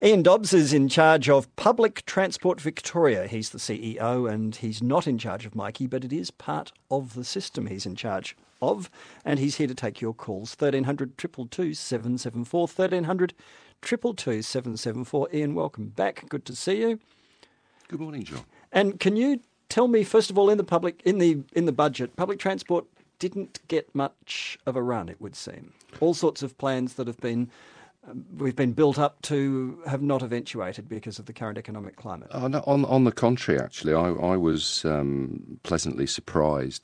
Ian Dobbs is in charge of Public Transport Victoria. He's the CEO and he's not in charge of Mikey, but it is part of the system he's in charge of. And he's here to take your calls. 1300 222 774. 1300 222 774. Ian, welcome back. Good to see you. Good morning, John. And can you tell me, first of all, in the budget, public transport didn't get much of a run, it would seem. All sorts of plans that we've been built up to have not eventuated because of the current economic climate. No, on the contrary, actually, I was pleasantly surprised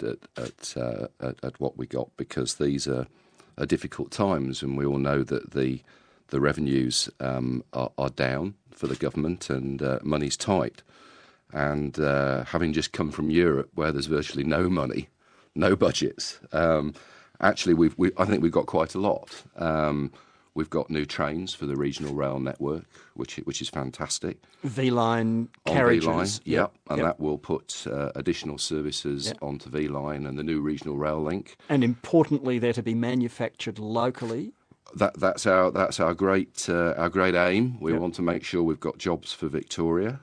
at what we got, because these are difficult times, and we all know that the revenues are down for the government and money's tight. And having just come from Europe, where there's virtually no money, no budgets, actually, I think we've got quite a lot. We've got new trains for the regional rail network, which is fantastic. V-Line carriages. V-Line, yep. And that will put additional services onto V-Line and the new regional rail link. And importantly, they're to be manufactured locally. That's our great aim. We want to make sure we've got jobs for Victoria.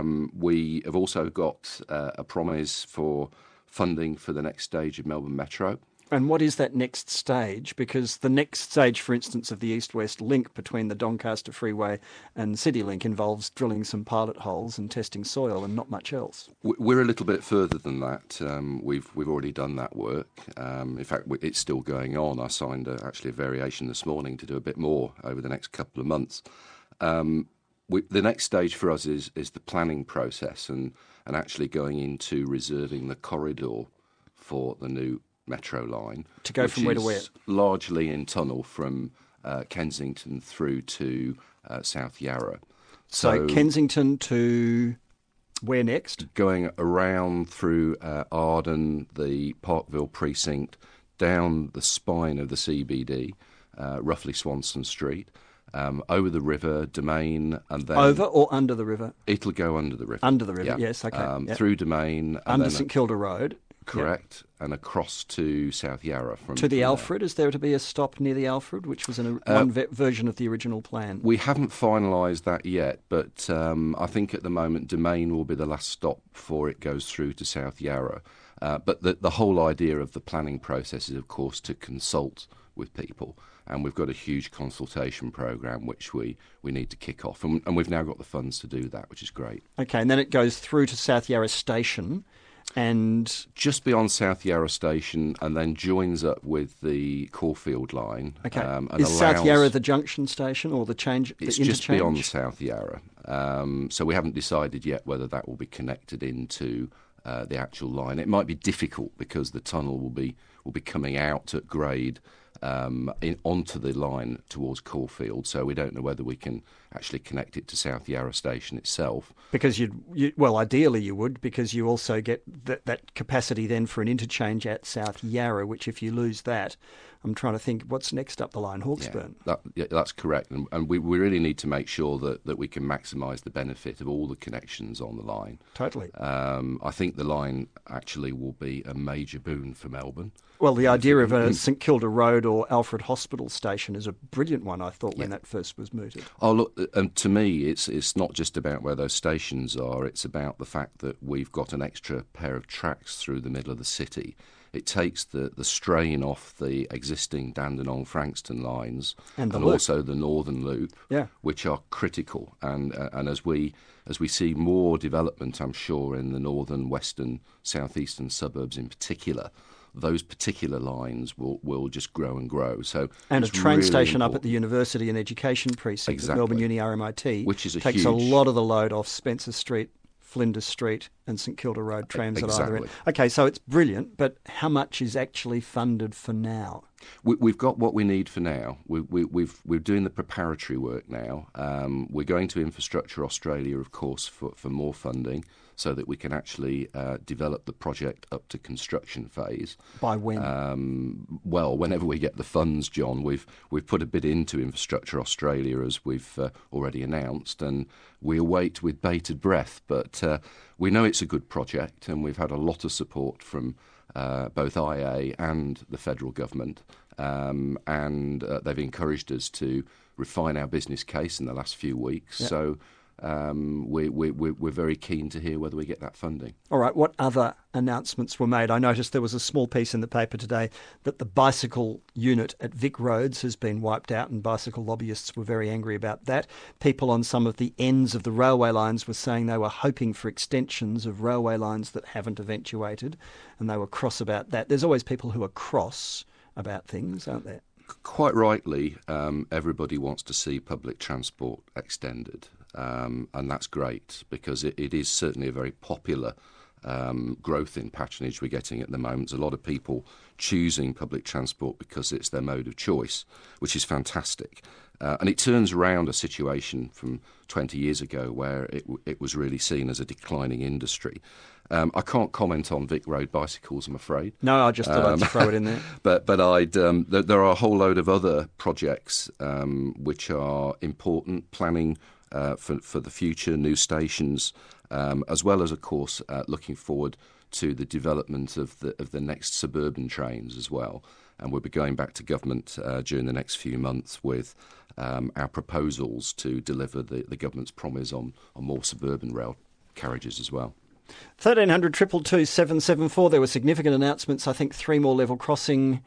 We have also got a promise for funding for the next stage of Melbourne Metro. And what is that next stage? Because the next stage, for instance, of the East-West link between the Doncaster Freeway and CityLink involves drilling some pilot holes and testing soil and not much else. We're a little bit further than that. We've already done that work. In fact, it's still going on. I signed actually a variation this morning to do a bit more over the next couple of months. The next stage for us is the planning process and actually going into reserving the corridor for the new Metro line. To go from where to where? Largely in tunnel from Kensington through to South Yarra. So Kensington to where next? Going around through Arden, the Parkville precinct, down the spine of the CBD, roughly Swanston Street, over the river, Domain, and then... Over or under the river? It'll go under the river. Under the river, yes, okay. Through Domain. Under St Kilda Road. Correct, and across to South Yarra. To the Alfred? Is there to be a stop near the Alfred, which was one version of the original plan? We haven't finalised that yet, but I think at the moment Domain will be the last stop before it goes through to South Yarra. But the whole idea of the planning process is, of course, to consult with people. And we've got a huge consultation programme which we need to kick off. And we've now got the funds to do that, which is great. OK, and then it goes through to South Yarra Station. And just beyond South Yarra Station, and then joins up with the Caulfield line. Okay, is South Yarra the junction station or the change? It's just beyond South Yarra, so we haven't decided yet whether that will be connected into the actual line. It might be difficult because the tunnel will be coming out at grade onto the line towards Caulfield, so we don't know whether we can actually connect it to South Yarra Station itself. Because ideally you would, because you also get that capacity then for an interchange at South Yarra, which if you lose that, I'm trying to think what's next up the line, Hawkesburn. Yeah, that's correct, and we really need to make sure that we can maximise the benefit of all the connections on the line. Totally. I think the line actually will be a major boon for Melbourne. Well, the idea of a St Kilda Road or Alfred Hospital station is a brilliant one, I thought, when that first was mooted. Oh, look, to me, it's not just about where those stations are. It's about the fact that we've got an extra pair of tracks through the middle of the city. It takes the strain off the existing Dandenong-Frankston lines and also the Northern Loop, which are critical. And as we see more development, I'm sure, in the northern, western, southeastern suburbs in particular, those particular lines will just grow and grow. And a train really station up at the University and Education Precinct at Melbourne Uni RMIT, which is takes a lot of the load off Spencer Street, Flinders Street and St Kilda Road trams at either end. OK, so it's brilliant, but how much is actually funded for now? We've got what we need for now. We're doing the preparatory work now. We're going to Infrastructure Australia, of course, for more funding, so that we can actually develop the project up to construction phase. By when? Well, whenever we get the funds, John. We've put a bid into Infrastructure Australia, as we've already announced, and we await with bated breath. But we know it's a good project, and we've had a lot of support from both IA and the federal government, and they've encouraged us to refine our business case in the last few weeks. Yep. So we're very keen to hear whether we get that funding. All right, what other announcements were made? I noticed there was a small piece in the paper today that the bicycle unit at Vic Roads has been wiped out, and bicycle lobbyists were very angry about that. People on some of the ends of the railway lines were saying they were hoping for extensions of railway lines that haven't eventuated, and they were cross about that. There's always people who are cross about things, aren't there? Quite rightly, everybody wants to see public transport extended, and that's great because it is certainly a very popular growth in patronage we're getting at the moment. There's a lot of people choosing public transport because it's their mode of choice, which is fantastic. And it turns around a situation from 20 years ago where it was really seen as a declining industry. I can't comment on Vic Road bicycles, I'm afraid. No, I just thought I'd throw it in there. But there are a whole load of other projects which are important, planning for the future, new stations, as well as, of course, looking forward to the development of the next suburban trains as well. And we'll be going back to government during the next few months with our proposals to deliver the government's promise on more suburban rail carriages as well. 1300 222 774. There were significant announcements. I think 3 more level crossing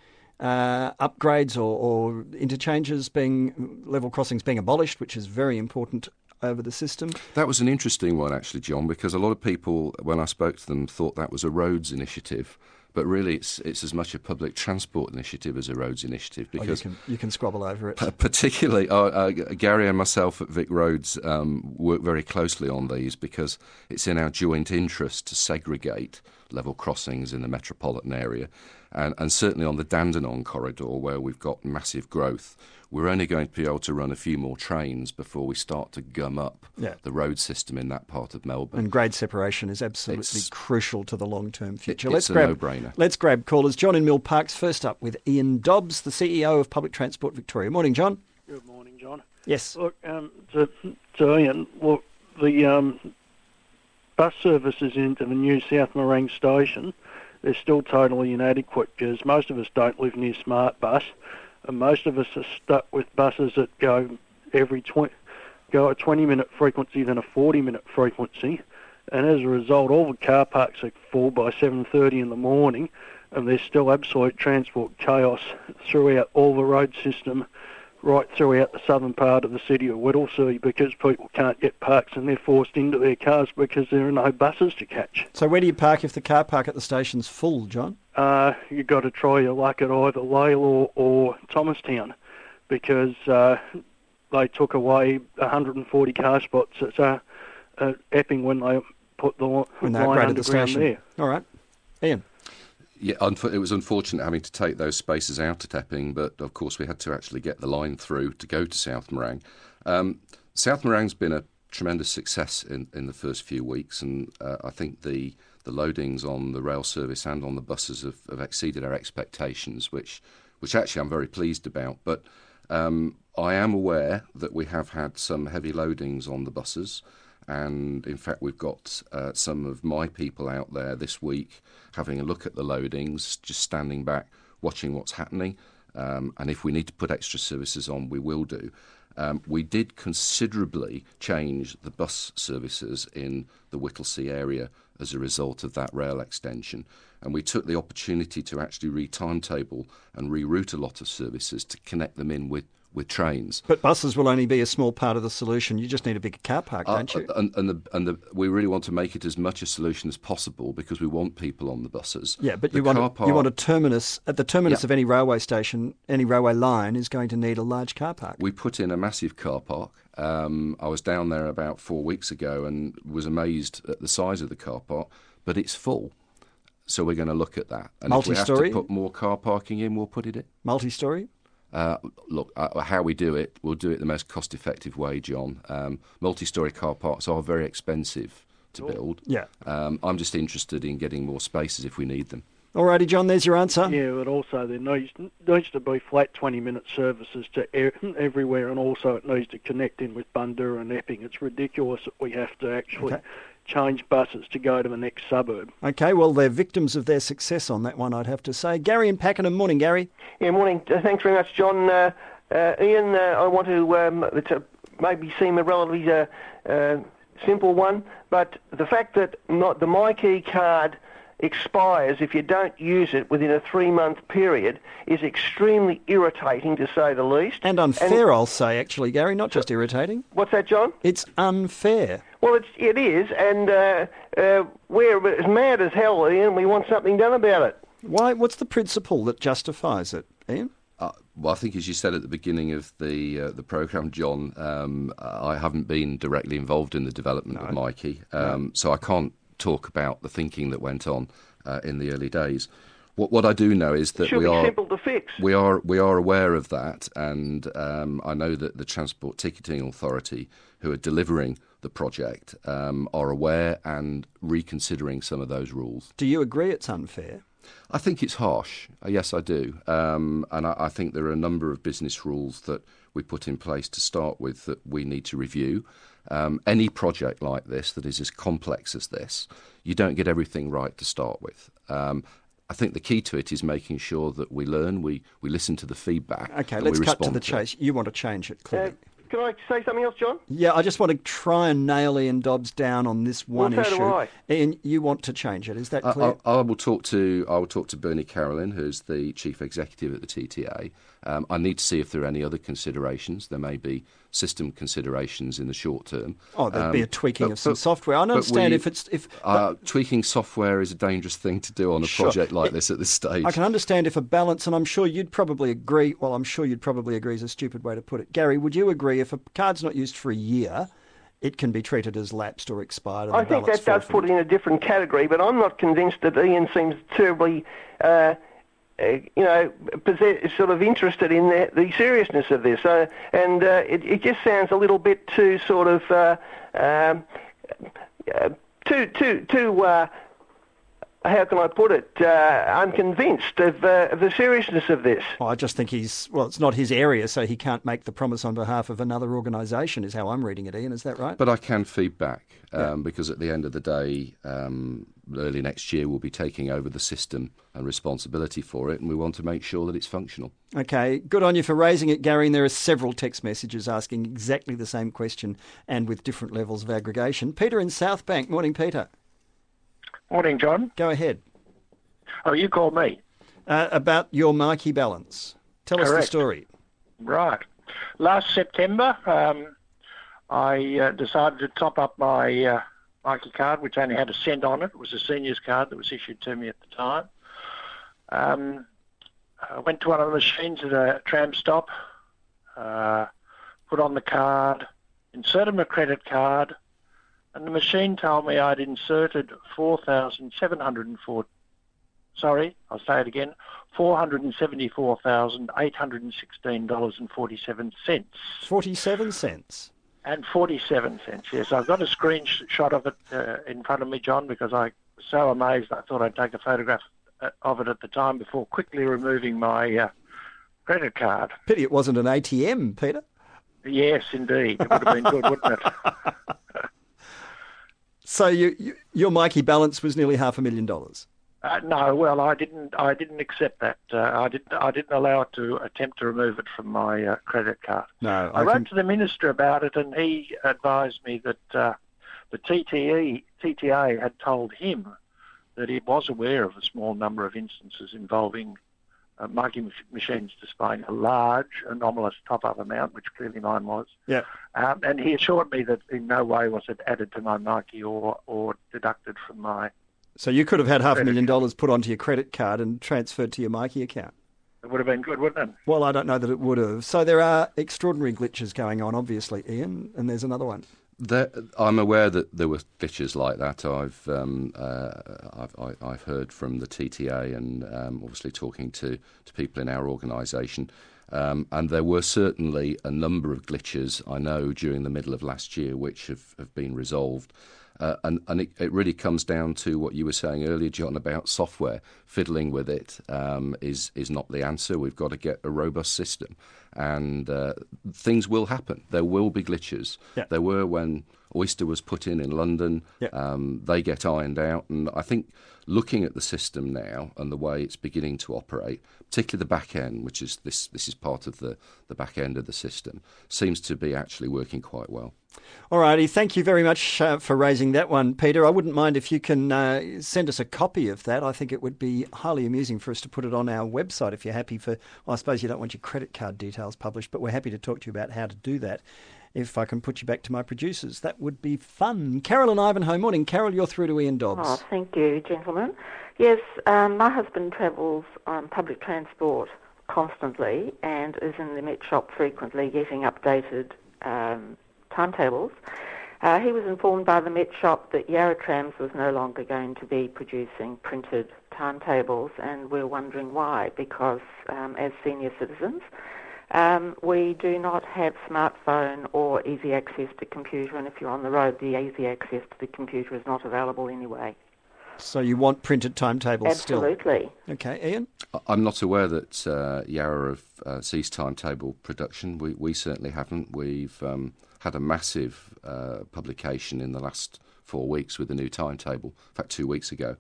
upgrades or interchanges level crossings being abolished, which is very important over the system. That was an interesting one, actually, John, because a lot of people, when I spoke to them, thought that was a roads initiative. But really, it's as much a public transport initiative as a roads initiative. Because you can squabble over it. Particularly, Gary and myself at Vic Roads work very closely on these because it's in our joint interest to segregate level crossings in the metropolitan area. And certainly on the Dandenong corridor, where we've got massive growth, we're only going to be able to run a few more trains before we start to gum up the road system in that part of Melbourne. And grade separation is absolutely crucial to the long-term future. It's a no-brainer. Let's grab callers. John in Mill Parks, first up with Ian Dobbs, the CEO of Public Transport Victoria. Morning, John. Good morning, John. Yes. Look, to Ian, look, the bus services into the new South Morang station, they're still totally inadequate because most of us don't live near Smart Bus, and most of us are stuck with buses that go a 20-minute frequency, then a 40-minute frequency, and as a result, all the car parks are full by 7:30 in the morning, and there's still absolute transport chaos throughout all the road system, right throughout the southern part of the city of Whittlesea, because people can't get parks and they're forced into their cars because there are no buses to catch. So where do you park if the car park at the station's full, John? You've got to try your luck at either Lale or Thomastown, because they took away 140 car spots at Epping when they put the line underground the station there. All right. Ian. Yeah, it was unfortunate having to take those spaces out at Epping, but of course we had to actually get the line through to go to South Morang. South Morang's been a tremendous success in the first few weeks, and I think the loadings on the rail service and on the buses have exceeded our expectations, which actually I'm very pleased about. But I am aware that we have had some heavy loadings on the buses, and in fact we've got some of my people out there this week having a look at the loadings, just standing back, watching what's happening, and if we need to put extra services on, we will do. We did considerably change the bus services in the Whittlesea area as a result of that rail extension, and we took the opportunity to actually re-timetable and reroute a lot of services to connect them in with trains. But buses will only be a small part of the solution. You just need a bigger car park, don't you? And we really want to make it as much a solution as possible because we want people on the buses. Yeah, but you want a terminus. At the terminus of any railway station, any railway line is going to need a large car park. We put in a massive car park. I was down there about 4 weeks ago and was amazed at the size of the car park, but it's full. So we're going to look at that. And if we have to put more car parking in, we'll put it in. Multi-storey? Look, how we do it, we'll do it the most cost-effective way, John. Multi-storey car parks are very expensive to build. Yeah. I'm just interested in getting more spaces if we need them. Alrighty, John, there's your answer. Yeah, but also there needs to be flat 20-minute services to everywhere, and also it needs to connect in with Bundoora and Epping. It's ridiculous that we have to actually change buses to go to the next suburb. Okay, well, they're victims of their success on that one, I'd have to say. Gary in Pakenham. Morning, Gary. Yeah, morning. Thanks very much, John. Ian, I want to maybe seem a relatively simple one, but the fact that the MyKey card expires if you don't use it within a 3-month period is extremely irritating, to say the least. And unfair, I'll say, actually, Gary, not just irritating. What's that, John? It's unfair. Well, it is, and we're as mad as hell, Ian. We want something done about it. Why? What's the principle that justifies it, Ian? Well, I think, as you said at the beginning of the programme, John, I haven't been directly involved in the development of MyKey, so I can't talk about the thinking that went on in the early days. What I do know is that we are simple to fix. We are aware of that, and I know that the Transport Ticketing Authority, who are delivering the project, are aware and reconsidering some of those rules. Do you agree it's unfair? I think it's harsh. Yes, I do. And I think there are a number of business rules that we put in place to start with that we need to review. Any project like this that is as complex as this, you don't get everything right to start with. I think the key to it is making sure that we learn, we listen to the feedback. Okay, let's cut to the chase. You want to change it, clearly. Can I say something else, John? Yeah, I just want to try and nail Ian Dobbs down on this one issue. So do I. Ian, you want to change it, is that clear? I will talk to Bernie Carolyn, who's the Chief Executive at the TTA. I need to see if there are any other considerations. There may be system considerations in the short term. Oh, there'd be a tweaking of some software. I understand tweaking software is a dangerous thing to do on a project like this at this stage. I can understand if a balance, and I'm sure you'd probably agree, is a stupid way to put it. Gary, would you agree if a card's not used for a year, it can be treated as lapsed or expired? I think that does put it in a different category, but I'm not convinced that Ian seems terribly sort of interested in the seriousness of this. It just sounds a little bit too sort of how can I put it? Unconvinced of the seriousness of this. Well, I just think it's not his area, so he can't make the promise on behalf of another organisation, is how I'm reading it, Ian. Is that right? But I can feed back, because at the end of the day, early next year we'll be taking over the system and responsibility for it, and we want to make sure that it's functional. Okay, good on you for raising it, Gary, and there are several text messages asking exactly the same question and with different levels of aggregation. Peter in South Bank. Morning, Peter. Morning, John. Go ahead. Oh, you called me. About your MyKey balance. Tell us the story. Right. Last September, I decided to top up my MyKey card, which only had a cent on it. It was a seniors card that was issued to me at the time. I went to one of the machines at a tram stop, put on the card, inserted my credit card, and the machine told me I'd inserted $474,816.47. 47 cents. And 47 cents, yes. I've got a screenshot of it in front of me, John, because I was so amazed I thought I'd take a photograph of it at the time before quickly removing my credit card. Pity it wasn't an ATM, Peter. Yes, indeed. It would have been good, wouldn't it? So your MyKey balance was nearly $500,000. No, well, I didn't accept that. I didn't allow it to attempt to remove it from my credit card. No, I wrote to the minister about it, and he advised me that the TTA had told him that he was aware of a small number of instances involving MyKey machines displaying a large anomalous top-up amount, which clearly mine was. Yeah. And he assured me that in no way was it added to my MyKey or deducted from my... So you could have had $500,000 put onto your credit card and transferred to your MyKey account. It would have been good, wouldn't it? Well, I don't know that it would have. So there are extraordinary glitches going on, obviously, Ian, and there's another one. I'm aware that there were glitches like that. I've heard from the TTA and obviously talking to people in our organisation, and there were certainly a number of glitches I know during the middle of last year which have been resolved. And it really comes down to what you were saying earlier, John, about software. Fiddling with it is not the answer. We've got to get a robust system. And things will happen. There will be glitches. Yeah. There were when Oyster was put in London. Yeah. They get ironed out. And I think looking at the system now and the way it's beginning to operate, particularly the back end, which is this is part of the back end of the system, seems to be actually working quite well. All righty, thank you very much for raising that one, Peter. I wouldn't mind if you can send us a copy of that. I think it would be highly amusing for us to put it on our website if you're happy for, well, I suppose you don't want your credit card details published, but we're happy to talk to you about how to do that. If I can put you back to my producers, that would be fun. Carol and Ivanhoe, morning. Carol, you're through to Ian Dobbs. Oh, thank you, gentlemen. Yes, my husband travels on public transport constantly and is in the Met shop frequently getting updated timetables. He was informed by the Met shop that Yarra Trams was no longer going to be producing printed timetables, and we're wondering why, because as senior citizens, we do not have smartphone or easy access to computer, and if you're on the road, the easy access to the computer is not available anyway. So you want printed timetables still? Absolutely. Okay, Ian? I'm not aware that Yarra have ceased timetable production. We certainly haven't. We've had a massive publication in the last 4 weeks with the new timetable, in fact 2 weeks ago.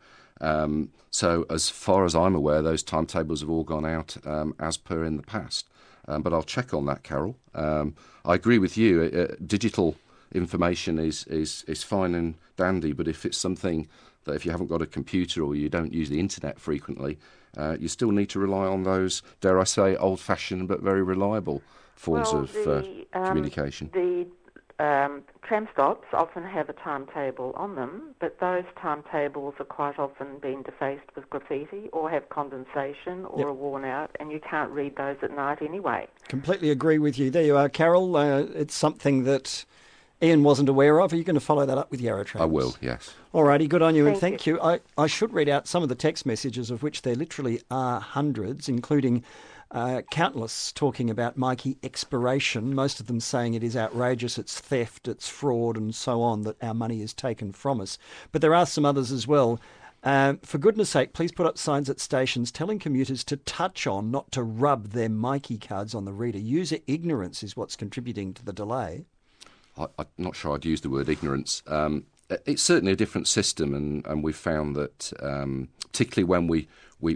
So as far as I'm aware, those timetables have all gone out as per in the past. But I'll check on that, Carol. I agree with you. Digital information is fine and dandy, but if it's something that if you haven't got a computer or you don't use the internet frequently, you still need to rely on those, dare I say, old-fashioned but very reliable forms of communication. The tram stops often have a timetable on them, but those timetables are quite often being defaced with graffiti or have condensation or are worn out, and you can't read those at night anyway. Completely agree with you. There you are, Carol. It's something that Ian wasn't aware of. Are you going to follow that up with Yarra Trams? I will, yes. All righty, good on you, and Thank thank you. I should read out some of the text messages, of which there literally are hundreds, including countless talking about Mikey expiration, most of them saying it is outrageous, it's theft, it's fraud, and so on, that our money is taken from us. But there are some others as well. For goodness sake, please put up signs at stations telling commuters to touch on, not to rub their Mikey cards on the reader. User ignorance is what's contributing to the delay. I'm not sure I'd use the word ignorance. It's certainly a different system, and we've found that, particularly when we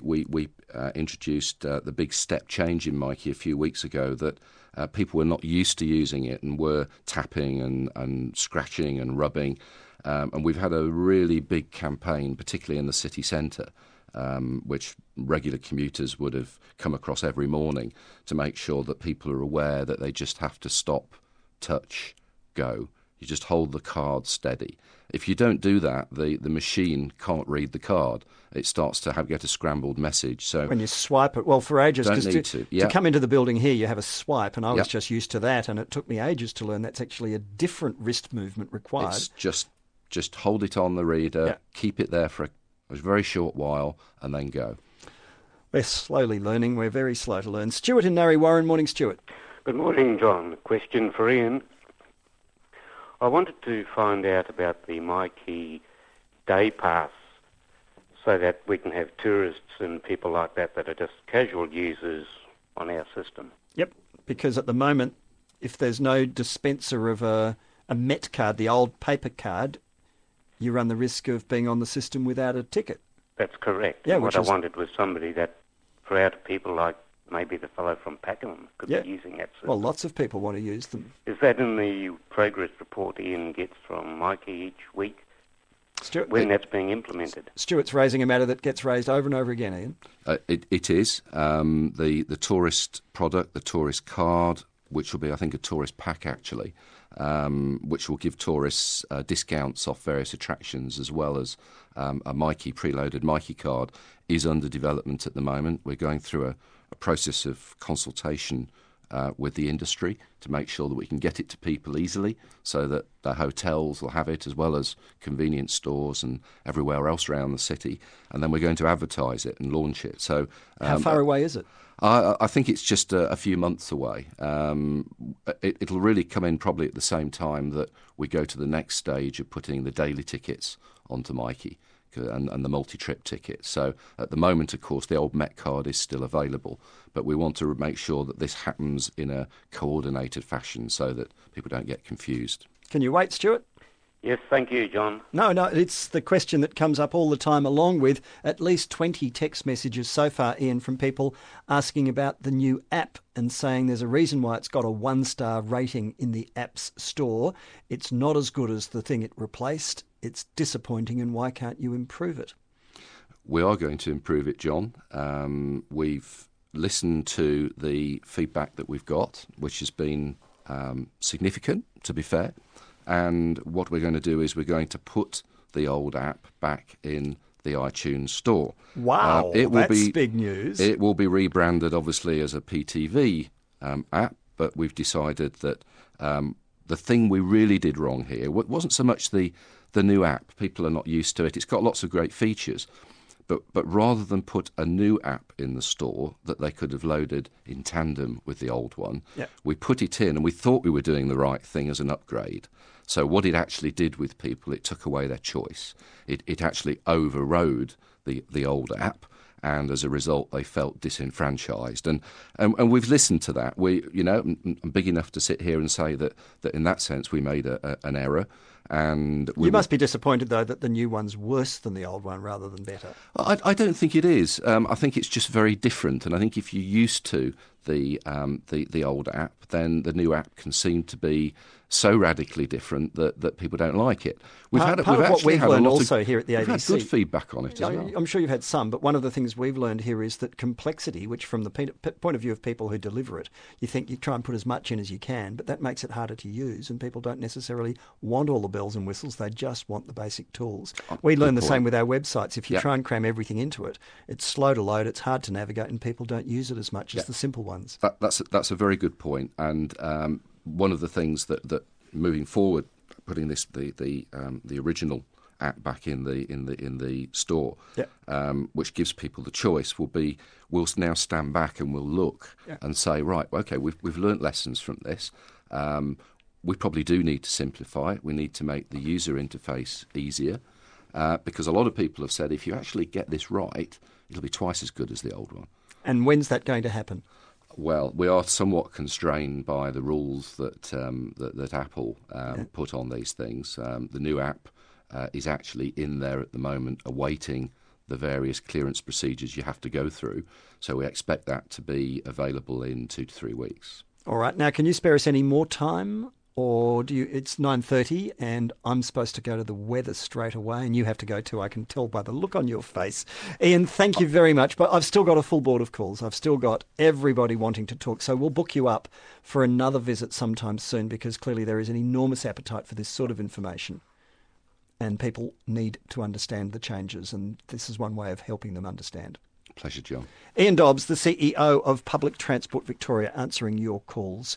introduced the big step change in Mikey a few weeks ago, that people were not used to using it and were tapping and scratching and rubbing. And we've had a really big campaign, particularly in the city centre, which regular commuters would have come across every morning, to make sure that people are aware that they just have to stop, touch, go. You just hold the card steady. If you don't do that, the machine can't read the card. It starts to get a scrambled message. So when you swipe it, well, for ages, because to come into the building here, you have a swipe, and I was just used to that, and it took me ages to learn that's actually a different wrist movement required. It's just hold it on the reader, keep it there for a very short while, and then go. We're slowly learning. We're very slow to learn. Stuart in Narre Warren. Morning, Stuart. Good morning, John. Question for Ian. I wanted to find out about the Mikey Day Pass so that we can have tourists and people like that are just casual users on our system. Yep, because at the moment, if there's no dispenser of a Met card, the old paper card, you run the risk of being on the system without a ticket. That's correct. Yeah, what I wanted was somebody that, for our people like maybe the fellow from Pakenham, could be using that system. Well, lots of people want to use them. Is that in the progress report Ian gets from Mikey each week? Stuart, when that's being implemented? Stuart's raising a matter that gets raised over and over again, Ian. It is. The tourist product, the tourist card, which will be, I think, a tourist pack, actually, which will give tourists discounts off various attractions, as well as a Mikey, preloaded Mikey card, is under development at the moment. We're going through a process of consultation with the industry to make sure that we can get it to people easily, so that the hotels will have it as well as convenience stores and everywhere else around the city. And then we're going to advertise it and launch it. So how far away is it? I think it's just a few months away. It'll really come in probably at the same time that we go to the next stage of putting the daily tickets onto Mikey and the multi-trip tickets. So at the moment, of course, the old Met card is still available, but we want to make sure that this happens in a coordinated fashion so that people don't get confused. Can you wait, Stuart? Yes, thank you, John. No, it's the question that comes up all the time, along with at least 20 text messages so far, Ian, from people asking about the new app and saying there's a reason why it's got a 1-star rating in the app's store. It's not as good as the thing it replaced. It's disappointing, and why can't you improve it? We are going to improve it, John. We've listened to the feedback that we've got, which has been significant, to be fair. And what we're going to do is we're going to put the old app back in the iTunes store. Wow, that's big news. It will be rebranded, obviously, as a PTV app, but we've decided that the thing we really did wrong here wasn't so much the new app. People are not used to it. It's got lots of great features. But rather than put a new app in the store that they could have loaded in tandem with the old one, we put it in and we thought we were doing the right thing as an upgrade. So what it actually did with people, it took away their choice. It actually overrode the old app, and as a result, they felt disenfranchised. And we've listened to that. I'm big enough to sit here and say that in that sense we made an error. And you must be disappointed, though, that the new one's worse than the old one rather than better. I don't think it is. I think it's just very different. And I think if you're used to the old app, then the new app can seem to be so radically different that people don't like it. We've learned also here at the ABC. We've had good feedback on it as well. I'm sure you've had some, but one of the things we've learned here is that complexity, which from the point of view of people who deliver it, you think you try and put as much in as you can, but that makes it harder to use, and people don't necessarily want all the bells and whistles. They just want the basic tools. We learn the same with our websites. If you try and cram everything into it, it's slow to load, it's hard to navigate, and people don't use it as much as the simple ones. That's a very good point. And one of the things that moving forward, putting the original app back in the store, which gives people the choice, we'll now stand back and we'll look and say, right, okay, we've learnt lessons from this. We probably do need to simplify it. We need to make the user interface easier, because a lot of people have said if you actually get this right, it'll be twice as good as the old one. And when's that going to happen? Well, we are somewhat constrained by the rules that Apple put on these things. The new app is actually in there at the moment, awaiting the various clearance procedures you have to go through. So we expect that to be available in 2 to 3 weeks. All right. Now, can you spare us any more time? Or it's 9:30 and I'm supposed to go to the weather straight away, and you have to go too. I can tell by the look on your face. Ian, thank you very much. But I've still got a full board of calls. I've still got everybody wanting to talk. So we'll book you up for another visit sometime soon, because clearly there is an enormous appetite for this sort of information. And people need to understand the changes, and this is one way of helping them understand. Pleasure, John. Ian Dobbs, the CEO of Public Transport Victoria, answering your calls.